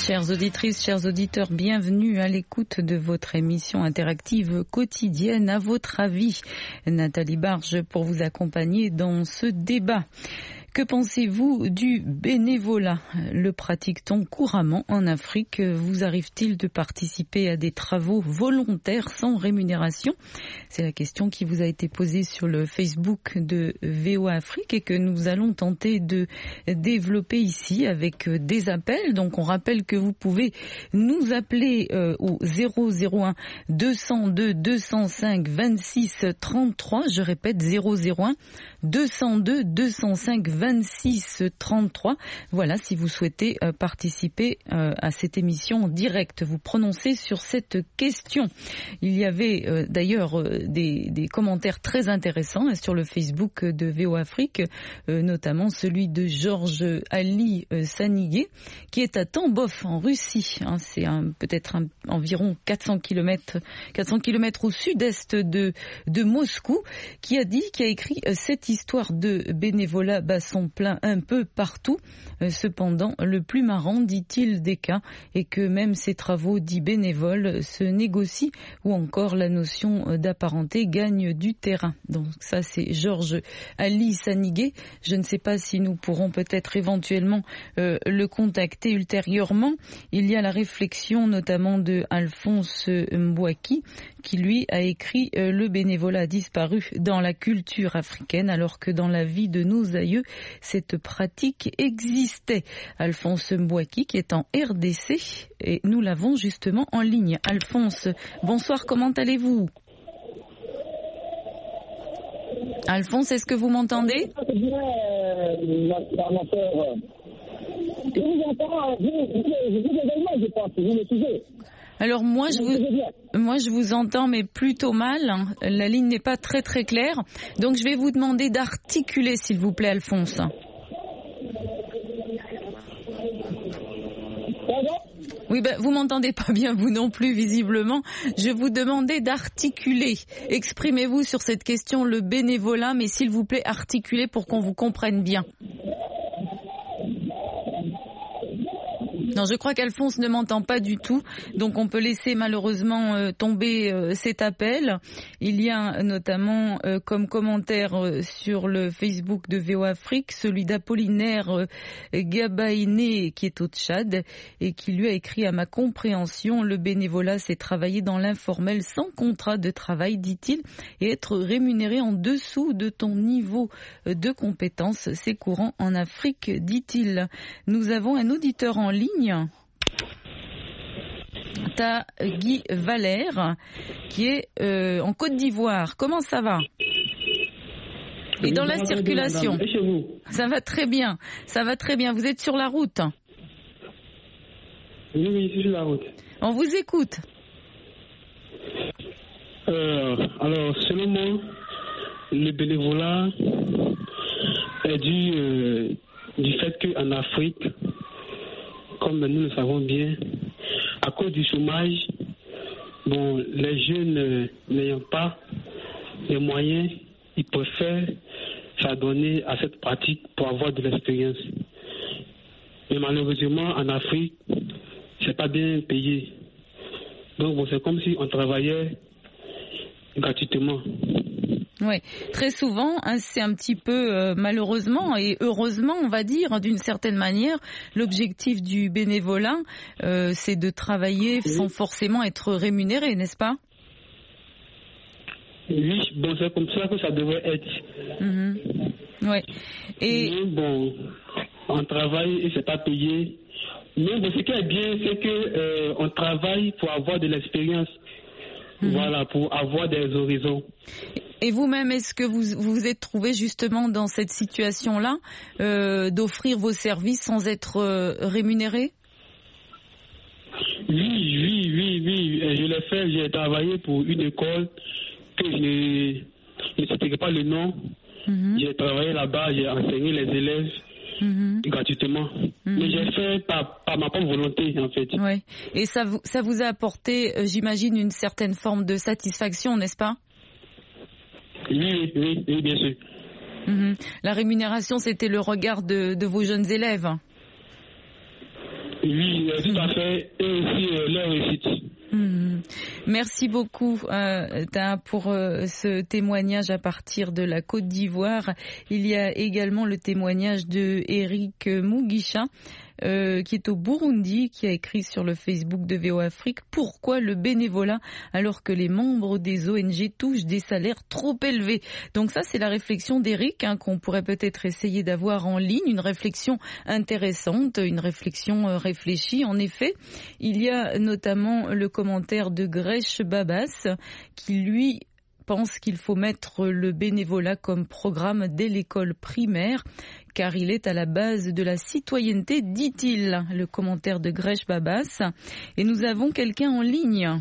Chères auditrices, chers auditeurs, bienvenue à l'écoute de votre émission interactive quotidienne. À votre avis, Nathalie Barge pour vous accompagner dans ce débat. Que pensez-vous du bénévolat? Le pratique-t-on couramment en Afrique? Vous arrive-t-il de participer à des travaux volontaires sans rémunération? C'est la question qui vous a été posée sur le Facebook de VOA Afrique et que nous allons tenter de développer ici avec des appels. Donc on rappelle que vous pouvez nous appeler au 001 202 205 26 33. Je répète 001 202 205 26 33. Voilà, si vous souhaitez participer à cette émission en direct, vous prononcez sur cette question. Il y avait d'ailleurs des commentaires très intéressants sur le Facebook de VOA Afrique, notamment celui de Georges Ali Sanigué, qui est à Tambov en Russie. C'est peut-être environ 400 km au sud-est de Moscou, qui a écrit cette histoire de bénévolat bat son plein un peu partout. Cependant, le plus marrant, dit-il, des cas est que même ces travaux dits bénévoles se négocient ou encore la notion d'apparenté gagne du terrain. Donc ça, c'est Georges Ali Sanigué. Je ne sais pas si nous pourrons peut-être éventuellement le contacter ultérieurement. Il y a la réflexion notamment de Alphonse Mbouaki qui lui a écrit le bénévolat a disparu dans la culture africaine alors que dans la vie de nos aïeux, cette pratique existait. Alphonse Mbouaki qui est en RDC et nous l'avons justement en ligne. Alphonse, bonsoir, comment allez-vous? Alphonse, est-ce que vous m'entendez? Alors moi je vous entends mais plutôt mal, la ligne n'est pas très très claire, donc je vais vous demander d'articuler s'il vous plaît Alphonse. Oui, vous m'entendez pas bien vous non plus visiblement, je vous demandais d'articuler, exprimez-vous sur cette question le bénévolat mais s'il vous plaît articulez pour qu'on vous comprenne bien. Non, je crois qu'Alphonse ne m'entend pas du tout, donc on peut laisser malheureusement tomber cet appel. Il y a notamment comme commentaire sur le Facebook de VOA Afrique, celui d'Apollinaire Gabaïné qui est au Tchad et qui lui a écrit à ma compréhension, le bénévolat c'est travailler dans l'informel sans contrat de travail, dit-il, et être rémunéré en dessous de ton niveau de compétence. C'est courant en Afrique, dit-il. Nous avons un auditeur en ligne. Guy Valère qui est en Côte d'Ivoire. Comment ça va? Et dans la circulation? Ça va très bien. Ça va très bien. Vous êtes sur la route? Oui, je suis sur la route. On vous écoute. Alors, selon moi, le bénévolat est du fait qu'en Afrique, comme nous le savons bien, à cause du chômage, les jeunes n'ayant pas les moyens, ils préfèrent s'adonner à cette pratique pour avoir de l'expérience. Mais malheureusement, en Afrique, c'est pas bien payé. Donc c'est comme si on travaillait gratuitement. Oui, très souvent, c'est un petit peu malheureusement et heureusement, on va dire, d'une certaine manière, l'objectif du bénévolat, c'est de travailler sans forcément être rémunéré, n'est-ce pas? Oui, c'est comme ça que ça devrait être. Oui. Et mais on travaille et c'est pas payé. Mais ce qui est bien, c'est que on travaille pour avoir de l'expérience. Voilà, pour avoir des horizons. Et vous-même, est-ce que vous vous êtes trouvé justement dans cette situation-là, d'offrir vos services sans être rémunéré? Oui, je l'ai fait. J'ai travaillé pour une école que je ne citerai pas le nom. J'ai travaillé là-bas, j'ai enseigné les élèves. Gratuitement. Mais j'ai fait par ma propre volonté, en fait. Oui. Et ça vous a apporté, j'imagine, une certaine forme de satisfaction, n'est-ce pas? Oui, bien sûr. La rémunération, c'était le regard de vos jeunes élèves? Oui, tout à fait, et aussi leur réussite. Merci beaucoup pour ce témoignage à partir de la Côte d'Ivoire. Il y a également le témoignage de Eric Mugisha, qui est au Burundi, qui a écrit sur le Facebook de VO Afrique « Pourquoi le bénévolat alors que les membres des ONG touchent des salaires trop élevés ?» Donc ça, c'est la réflexion d'Eric qu'on pourrait peut-être essayer d'avoir en ligne, une réflexion intéressante, une réflexion réfléchie. En effet, il y a notamment le commentaire de Gresh Babas qui, lui, pense qu'il faut mettre le bénévolat comme programme dès l'école primaire, car il est à la base de la citoyenneté, dit-il. Le commentaire de Gresh Babas. Et nous avons quelqu'un en ligne.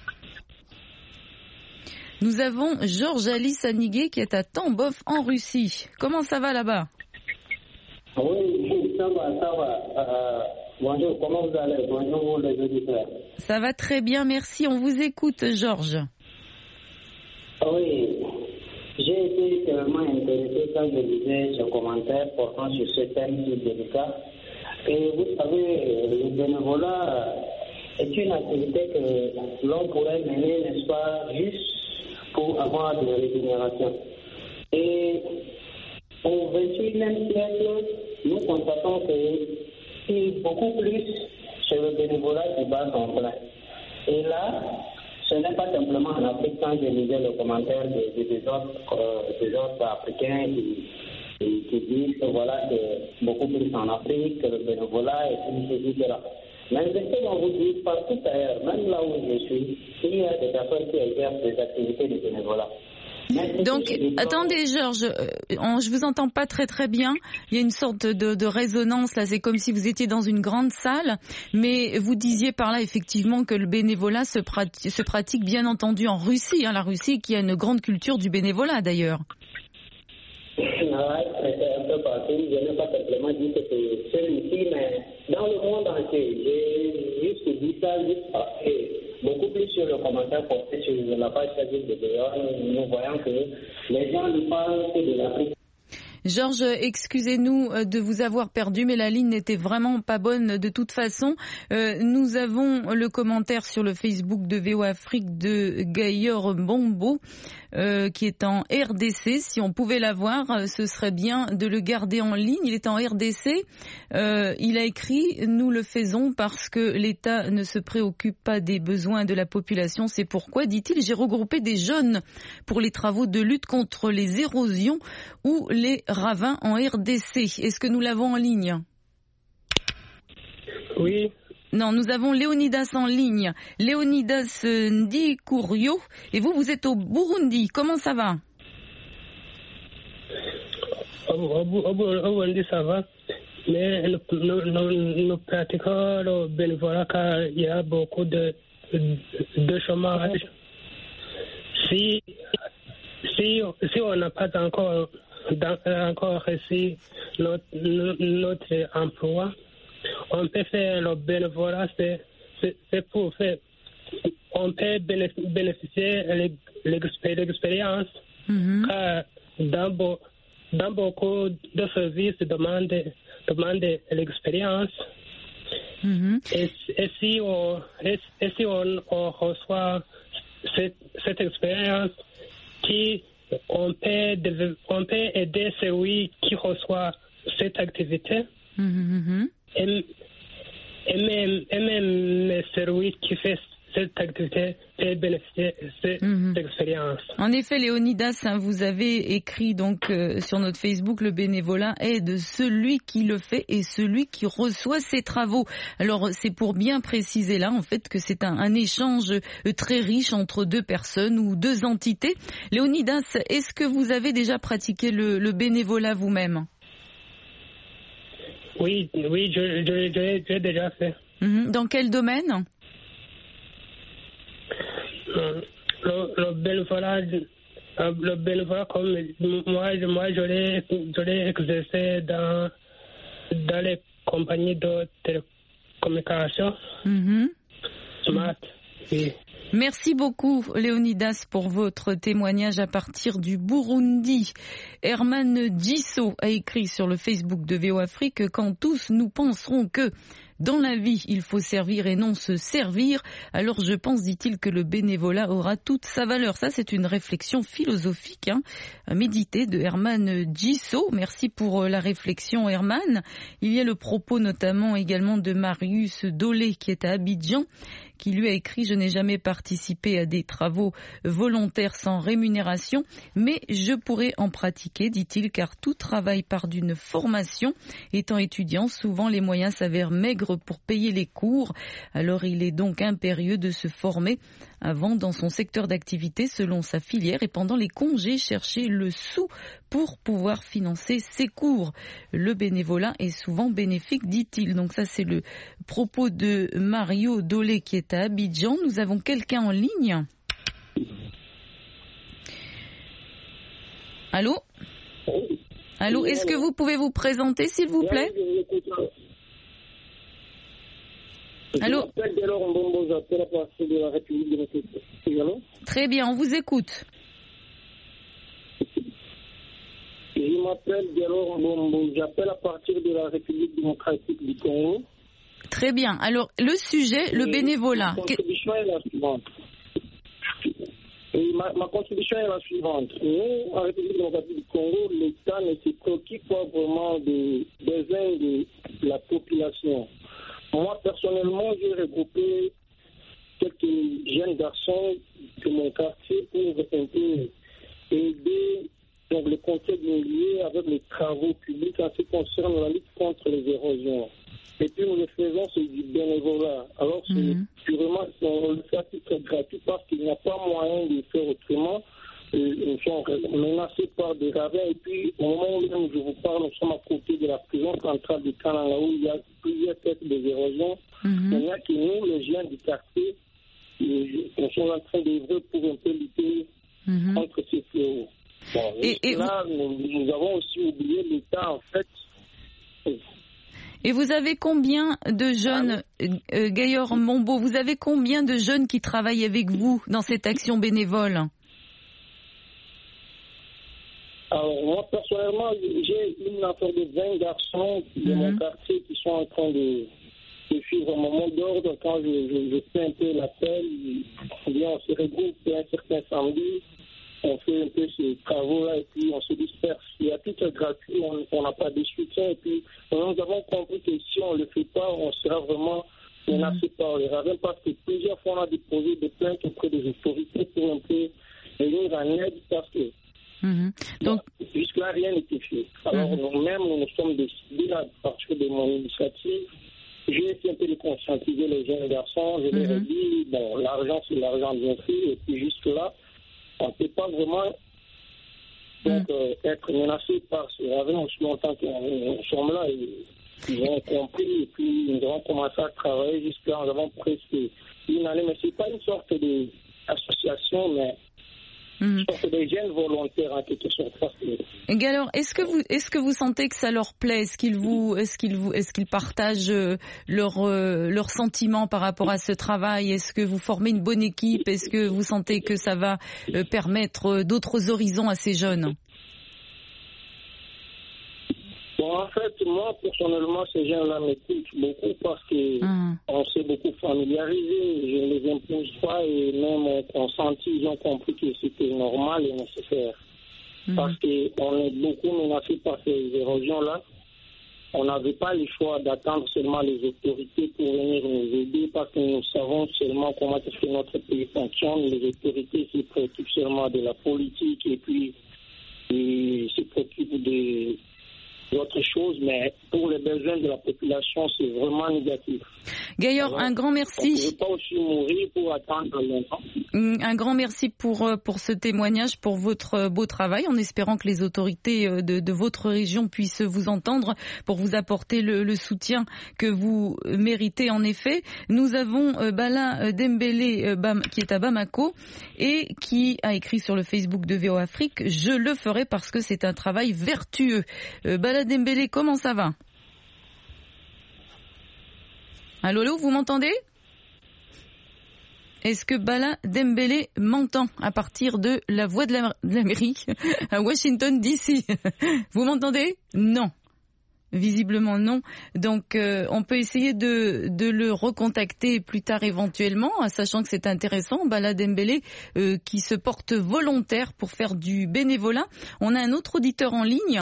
Nous avons Georges Ali Sanigué qui est à Tambov en Russie. Comment ça va là-bas? Oui, ça va. Bonjour, comment vous allez? Bonjour les auditeurs. Ça va très bien, merci. On vous écoute, Georges. Oui, j'ai été extrêmement intéressé quand je lisais ce commentaire portant sur ce thème si délicat. Et vous savez, le bénévolat est une activité que l'on pourrait mener, n'est-ce pas, juste pour avoir de la rémunération. Et au XXIe siècle, nous constatons que c'est beaucoup plus sur le bénévolat qui bat son plein. Et là, ce n'est pas simplement en Afrique, quand je lisais le commentaire des autres Africains qui disent que voilà, c'est beaucoup plus en Afrique, que le bénévolat et tout, etc. Mais je sais qu'on vous dit partout ailleurs, même là où je suis, il y a des personnes qui exercent des activités de bénévolat. Donc, attendez Georges, je vous entends pas très bien. Il y a une sorte de résonance là. C'est comme si vous étiez dans une grande salle, mais vous disiez par là effectivement que le bénévolat se pratique bien entendu en Russie. La Russie qui a une grande culture du bénévolat d'ailleurs. C'est un peu partout. Je n'ai pas simplement dit que c'est celui-ci, mais dans le monde entier, j'ai juste dit ça juste parce que beaucoup plus sur le commentaire porté sur la page Facebook de Béor, nous voyons que les gens ne parlent que de l'Afrique. Georges, excusez-nous de vous avoir perdu, mais la ligne n'était vraiment pas bonne de toute façon. Nous avons le commentaire sur le Facebook de VO Afrique de Gayor Bombo, qui est en RDC. Si on pouvait l'avoir, ce serait bien de le garder en ligne. Il est en RDC. Il a écrit « Nous le faisons parce que l'État ne se préoccupe pas des besoins de la population. C'est pourquoi, dit-il, j'ai regroupé des jeunes pour les travaux de lutte contre les érosions ou les ravins en RDC. » Est-ce que nous l'avons en ligne? Oui. Non, nous avons Léonidas en ligne. Léonidas Ndikurio. Et vous êtes au Burundi. Comment ça va? Au Burundi, ça va. Mais nous pratiquons le bénévolat car il y a beaucoup de chômage. Si on n'a pas encore reçu notre emploi, on peut faire le bénévolat, c'est pour faire. On peut bénéficier de l'expérience, car dans beaucoup de services demandent l'expérience. Et si on reçoit cette expérience, on peut aider celui qui reçoit cette activité. Et même celui qui fait cette activité peut bénéficier de cette expérience. En effet, Léonidas, vous avez écrit donc sur notre Facebook, le bénévolat aide celui qui le fait et celui qui reçoit ses travaux. Alors c'est pour bien préciser là en fait que c'est un échange très riche entre deux personnes ou deux entités. Léonidas, est-ce que vous avez déjà pratiqué le bénévolat vous-même? Oui, j'ai déjà fait. Dans quel domaine? Le bénévolat, comme moi je l'ai exercé dans les compagnies de télécommunications. Smart, oui. Merci beaucoup Léonidas pour votre témoignage à partir du Burundi. Herman Disso a écrit sur le Facebook de VO Afrique « Quand tous nous penserons que dans la vie, il faut servir et non se servir. Alors je pense, dit-il, que le bénévolat aura toute sa valeur. Ça, c'est une réflexion philosophique à méditer de Herman Gisso. Merci pour la réflexion, Herman. Il y a le propos notamment également de Marius Dolé qui est à Abidjan, qui lui a écrit « Je n'ai jamais participé à des travaux volontaires sans rémunération, mais je pourrais en pratiquer, dit-il, car tout travail part d'une formation. Étant étudiant, souvent les moyens s'avèrent maigres pour payer les cours. Alors il est donc impérieux de se former avant dans son secteur d'activité selon sa filière et pendant les congés chercher le sou pour pouvoir financer ses cours. Le bénévolat est souvent bénéfique, dit-il. » Donc ça, c'est le propos de Mario Dolé qui est à Abidjan. Nous avons quelqu'un en ligne. Allô ? Allô, est-ce que vous pouvez vous présenter, s'il vous plaît ? Allô ? Très bien, on vous écoute. Je m'appelle Diallo Mbombo, j'appelle à partir de la République démocratique du Congo. Très bien, alors le sujet, le bénévolat. Ma contribution est la suivante. Ma contribution est la suivante. Nous, en République démocratique du Congo, l'État ne se préoccupe pas vraiment des besoins de la population. Moi, personnellement, j'ai regroupé quelques jeunes garçons de mon quartier pour un peu aider donc, le conseil immobilier avec les travaux publics en ce qui concerne la lutte contre les érosions. Et puis nous le faisons, c'est du bénévolat. Alors c'est purement, on le fait à titre gratuit parce qu'il n'y a pas moyen de faire autrement. Nous sommes menacés par des ravins et puis au moment où je vous parle, nous sommes à côté de la prison centrale de Kananga où il y a plusieurs têtes d'érosion. Il n'y a que nous, les jeunes du quartier, nous sommes en train d'œuvrer pour un peu lutter contre ces fléaux. Bon, et là, nous avons aussi oublié l'État, en fait. Et vous avez combien de jeunes, Gaillard Mombo, vous avez combien de jeunes qui travaillent avec vous dans cette action bénévole ? Alors, moi, personnellement, j'ai une affaire de 20 garçons de mon quartier qui sont en train de suivre mon mot d'ordre. Quand je fais un peu l'appel, on se regroupe un certain samedi. On fait un peu ces travaux-là et puis on se disperse. Il y a tout gratuit, on n'a pas de soutien. Et puis nous avons compris que si on ne le fait pas, on sera vraiment menacé par les ravins parce que plusieurs fois on a déposé des plaintes auprès des autorités pour un peu venir en aide parce que donc, jusque-là rien n'était fait. Alors nous-mêmes, nous sommes décidés à partir de mon initiative. J'ai essayé un peu de conscientiser les jeunes garçons. Je leur ai dit, bon, l'argent c'est l'argent bien fait et puis jusque-là, on ne peut pas vraiment donc, être menacé par ce ravin aussi longtemps que nous sommes là. Ils ont compris et puis nous avons commencé à travailler jusqu'à nous avons presque une année. Mais ce n'est pas une sorte d'association, mais une sorte de jeunes volontaires en quelque sorte. Et alors, est-ce que vous sentez que ça leur plaît ? Est-ce qu'ils partagent leurs sentiments par rapport à ce travail ? Est-ce que vous formez une bonne équipe ? Est-ce que vous sentez que ça va permettre d'autres horizons à ces jeunes ? Bon, en fait, moi, personnellement, ces gens-là m'écoutent beaucoup parce qu'on s'est beaucoup familiarisé. Je ne les impose pas et même on consenti, ils ont compris que c'était normal et nécessaire. Parce qu'on est beaucoup menacé par ces érosions-là. On n'avait pas le choix d'attendre seulement les autorités pour venir nous aider parce que nous savons seulement comment est-ce que notre pays fonctionne. Les autorités se préoccupent seulement de la politique et puis se préoccupent d'autres choses, mais pour les besoins de la population, c'est vraiment négatif. Gaillard, un grand merci. On ne peut pas aussi mourir pour attendre longtemps. Un grand merci pour ce témoignage, pour votre beau travail, en espérant que les autorités de votre région puissent vous entendre pour vous apporter le soutien que vous méritez en effet. Nous avons Bala Dembélé qui est à Bamako et qui a écrit sur le Facebook de VO Afrique « Je le ferai parce que c'est un travail vertueux ». Bala Dembélé, comment ça va ? Allô, vous m'entendez ? Est-ce que Bala Dembélé m'entend à partir de la voix de l'Amérique à Washington DC ? Vous m'entendez ? Non. Visiblement non. Donc on peut essayer de le recontacter plus tard éventuellement, sachant que c'est intéressant. Bala Dembélé qui se porte volontaire pour faire du bénévolat. On a un autre auditeur en ligne.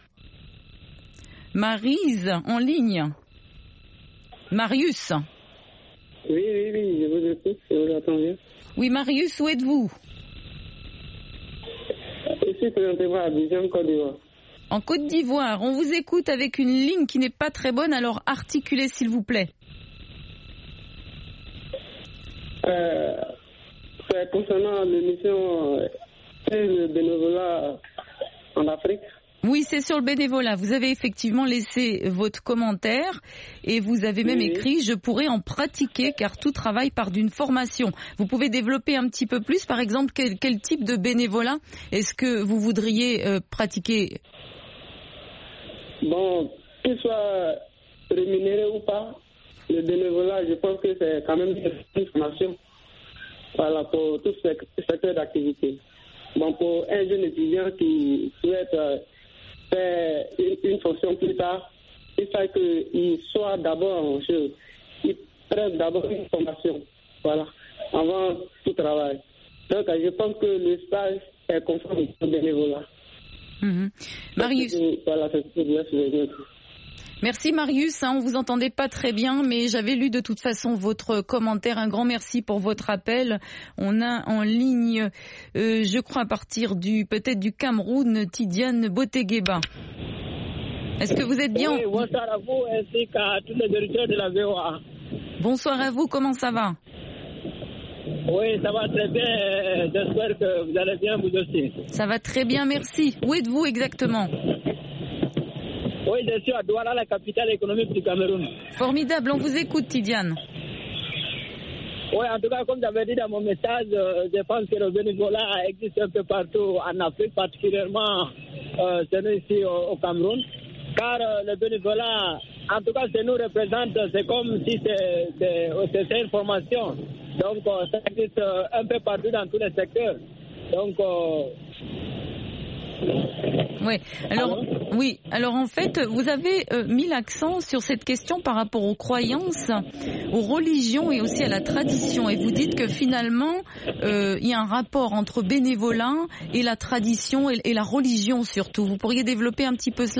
Maryse en ligne. Marius. Oui, je vous écoute, je vous attends bien. Oui, Marius, où êtes-vous? Ici, présentement à Abidjan, Côte d'Ivoire. En Côte d'Ivoire, on vous écoute avec une ligne qui n'est pas très bonne, alors articulez s'il vous plaît. C'est concernant l'émission le bénévolat en Afrique. Oui, c'est sur le bénévolat. Vous avez effectivement laissé votre commentaire et vous avez même écrit « Je pourrais en pratiquer car tout travail part d'une formation ». Vous pouvez développer un petit peu plus, par exemple, quel type de bénévolat est-ce que vous voudriez pratiquer? Bon, qu'il soit rémunéré ou pas, le bénévolat, je pense que c'est quand même une formation. Voilà, pour tout secteur d'activité. Bon, pour un jeune étudiant qui souhaite faire une fonction plus tard, il faut qu'il soit d'abord en chose. Il prenne d'abord une formation, voilà, avant tout travail. Donc, je pense que le stage est conforme au bénévolat. Marius. Voilà, c'est ce que je veux dire. Merci Marius, on vous entendait pas très bien, mais j'avais lu de toute façon votre commentaire. Un grand merci pour votre appel. On a en ligne, je crois à partir peut-être du Cameroun, Tidiane Botegueba. Est-ce que vous êtes bien? Oui, bonsoir à vous ainsi qu'à tous les auditeurs de la VOA. Bonsoir à vous, comment ça va? Oui, ça va très bien. J'espère que vous allez bien vous aussi. Ça va très bien, merci. Où êtes-vous exactement? Oui, je suis à Douala, la capitale économique du Cameroun. Formidable, on vous écoute, Tidiane. Oui, en tout cas, comme j'avais dit dans mon message, je pense que le bénévolat existe un peu partout en Afrique, particulièrement chez nous ici au Cameroun. Car le bénévolat, en tout cas, ça nous représente, c'est comme si c'était une formation. Donc, ça existe un peu partout dans tous les secteurs. Donc, alors en fait, vous avez mis l'accent sur cette question par rapport aux croyances, aux religions et aussi à la tradition. Et vous dites que finalement, il y a un rapport entre bénévolat et la tradition et la religion surtout. Vous pourriez développer un petit peu cela ?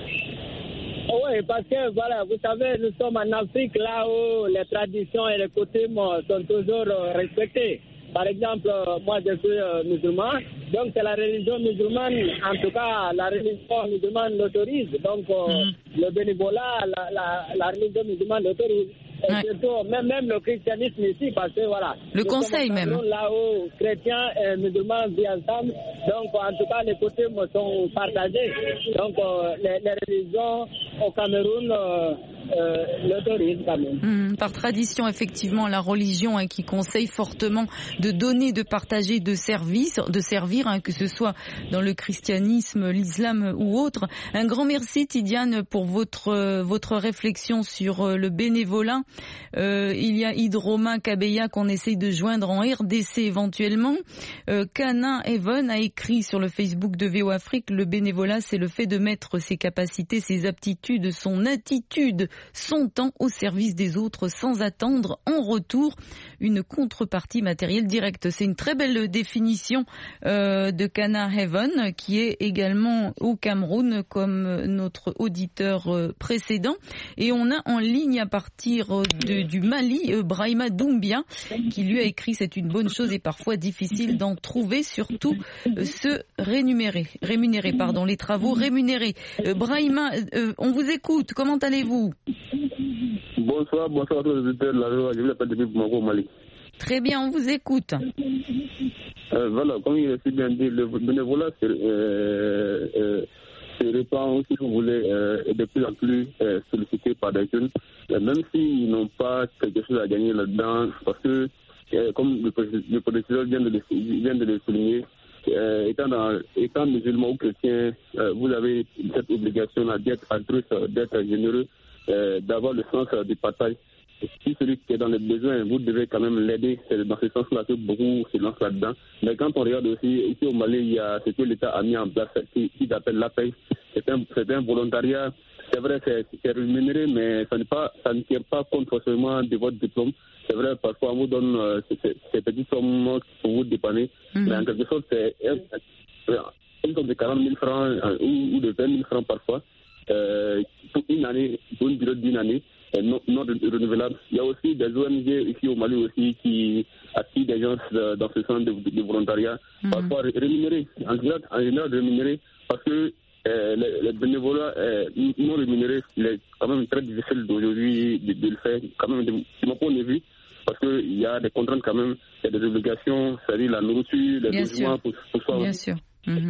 Oui, parce que voilà, vous savez, nous sommes en Afrique là où les traditions et les coutumes sont toujours respectées. Par exemple, moi je suis musulman, donc c'est la religion musulmane, en tout cas la religion musulmane l'autorise. Donc le bénévolat, la religion musulmane l'autorise. Et surtout, même le christianisme ici, parce que voilà. Le conseil même. Là où chrétiens et musulmans vivent ensemble, donc en tout cas les coutumes sont partagées. Donc les religions au Cameroun l'autorisent quand même. Par tradition, effectivement, la religion qui conseille fortement de donner, de partager, de servir, que ce soit dans le christianisme, l'islam ou autre. Un grand merci, Tidiane, pour votre réflexion sur le bénévolat. Il y a Hydroma Kabeya qu'on essaye de joindre en RDC éventuellement. Kana Evan a écrit sur le Facebook de VO Afrique, le bénévolat, c'est le fait de mettre ses capacités, ses aptitudes, son attitude, son temps au service des autres sans attendre en retour une contrepartie matérielle directe. C'est une très belle définition de Kana Heaven qui est également au Cameroun comme notre auditeur précédent. Et on a en ligne à partir du Mali Brahima Doumbia qui lui a écrit c'est une bonne chose et parfois difficile d'en trouver, surtout se rémunérer, les travaux rémunérés. Brahima, on vous écoute, comment allez-vous? Bonsoir à tous les auditeurs de la VOA, je vous appelle depuis Bamako au Mali. Très bien, on vous écoute. Voilà, comme il est si bien dit, le bénévolat se répand, si vous voulez, de plus en plus sollicité par des jeunes, même s'ils n'ont pas quelque chose à gagner là-dedans, parce que, comme le professeur vient de le souligner, étant musulman ou chrétien, vous avez cette obligation d'être altruiste, d'être généreux, d'avoir le sens du partage. Et si celui qui est dans les besoins, vous devez quand même l'aider. C'est dans ce sens-là que beaucoup se lancent là-dedans. Mais quand on regarde aussi, ici au Mali, il y a ce que l'État a mis en place, qui s'appelle l'APEI. C'est un volontariat, c'est vrai, c'est rémunéré, mais ça ne tient pas compte forcément de votre diplôme. C'est vrai, parfois on vous donne ces petites sommes pour vous dépanner, mais en quelque sorte, c'est une somme de 40 000 francs ou de 20 000 francs parfois, pour une année, pour une durée d'une année, non renouvelable. Il y a aussi des ONG ici au Mali aussi qui activent des gens dans ce sens de volontariat, parfois rémunérés, en général rémunérés, parce que les bénévolats non rémunérés, il est quand même très difficile d'aujourd'hui de le faire, quand même de mon point de vue, parce qu'il y a des contraintes quand même, il y a des obligations, c'est-à-dire la nourriture, les logements pour soi. Bien sûr.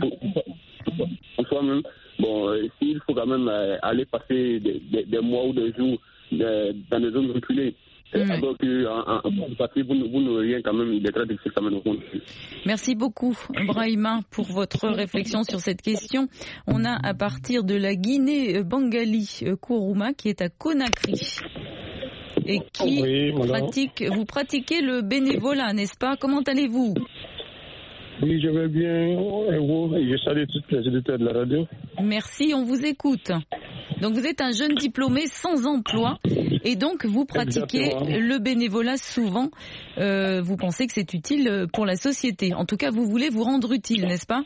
Pour soi-même. Bon, s'il faut quand même aller passer des mois ou des jours dans des zones reculées, alors qu'en partie, vous n'aurez rien quand même, il est très difficile quand même. Merci beaucoup, Brahima, pour votre réflexion sur cette question. On a à partir de la Guinée Bangali Kourouma qui est à Conakry et qui vous pratiquez le bénévolat, n'est-ce pas? Comment allez-vous? Oui, je vais bien. Et je salue tous les auditeurs de la radio. Merci, on vous écoute. Donc vous êtes un jeune diplômé sans emploi et donc vous pratiquez le bénévolat souvent. Vous pensez que c'est utile pour la société. En tout cas, vous voulez vous rendre utile, n'est-ce pas?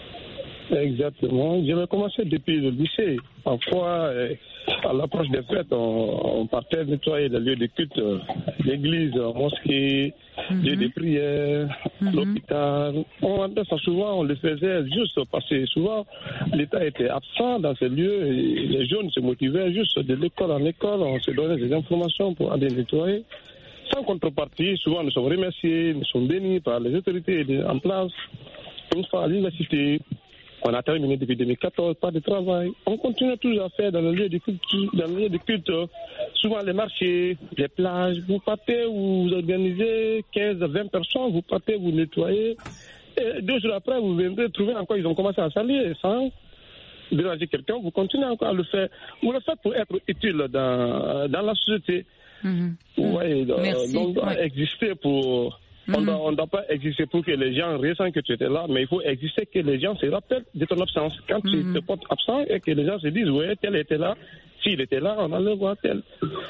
Exactement. J'avais commencé depuis le lycée. Parfois, à l'approche des fêtes, on partait nettoyer les lieux de culte, l'église, mosquée, lieux de prière, l'hôpital. Souvent, on le faisait juste parce que souvent, l'État était absent dans ces lieux et les jeunes se motivaient juste de l'école en école. On se donnait des informations pour aller nettoyer. Sans contrepartie, souvent nous sommes remerciés, nous sommes bénis par les autorités en place. Une fois à l'université, on a terminé depuis 2014, pas de travail. On continue toujours à faire dans le lieu de culte, souvent les marchés, les plages. Vous partez, vous organisez 15-20 personnes, vous partez, vous nettoyez. Et 2 jours après, vous viendrez trouver encore, ils ont commencé à salir sans déranger quelqu'un. Vous continuez encore à le faire. Vous le faites pour être utile dans la société. Ouais, donc, doit exister pour... On ne doit pas exister pour que les gens ressentent que tu étais là, mais il faut exister que les gens se rappellent de ton absence. Quand tu te portes absent et que les gens se disent, ouais, tel était là, s'il était là, on allait voir tel.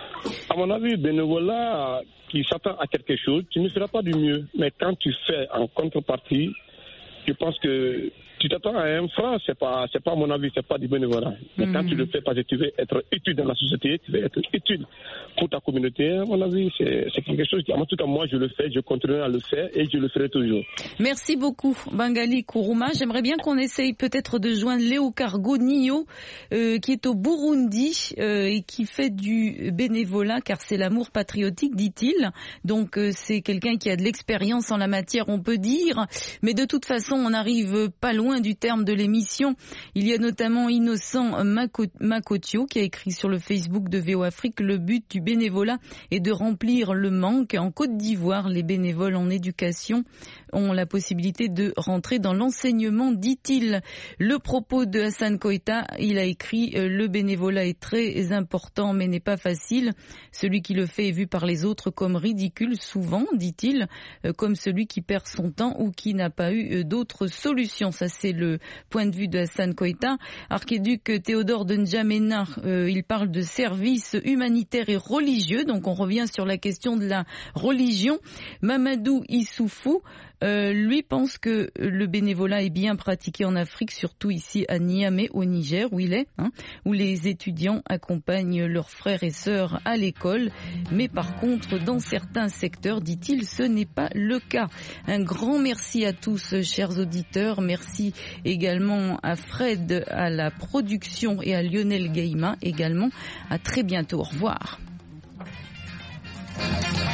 À mon avis, bénévolat qui s'attend à quelque chose, tu ne feras pas du mieux. Mais quand tu fais en contrepartie, je pense que tu t'attends à un franc, c'est pas à mon avis, c'est pas du bénévolat. Mais quand tu le fais parce que tu veux être utile dans la société, tu veux être utile pour ta communauté, à mon avis, c'est quelque chose qui, en tout cas, moi, je le fais, je continuerai à le faire et je le ferai toujours. Merci beaucoup, Bangali Kourouma. J'aimerais bien qu'on essaye peut-être de joindre Léo Cargo Nio, qui est au Burundi et qui fait du bénévolat, car c'est l'amour patriotique, dit-il. Donc, c'est quelqu'un qui a de l'expérience en la matière, on peut dire. Mais de toute façon, on n'arrive pas loin du terme de l'émission. Il y a notamment Innocent Makotio qui a écrit sur le Facebook de VO Afrique: le but du bénévolat est de remplir le manque. En Côte d'Ivoire, les bénévoles en éducation ont la possibilité de rentrer dans l'enseignement, dit-il. Le propos de Hassan Koïta, il a écrit: le bénévolat est très important mais n'est pas facile. Celui qui le fait est vu par les autres comme ridicule, souvent, dit-il, comme celui qui perd son temps ou qui n'a pas eu d'autres solutions. Ça, c'est le point de vue de Hassan Koïta. Archiduc Théodore de N'Djamena, il parle de service humanitaire et religieux. Donc on revient sur la question de la religion. Mamadou Issoufou, lui pense que le bénévolat est bien pratiqué en Afrique, surtout ici à Niamey au Niger où il est, où les étudiants accompagnent leurs frères et sœurs à l'école. Mais par contre, dans certains secteurs, dit-il, ce n'est pas le cas. Un grand merci à tous, chers auditeurs. Merci également à Fred à la production et à Lionel Gaïma également. À très bientôt. Au revoir.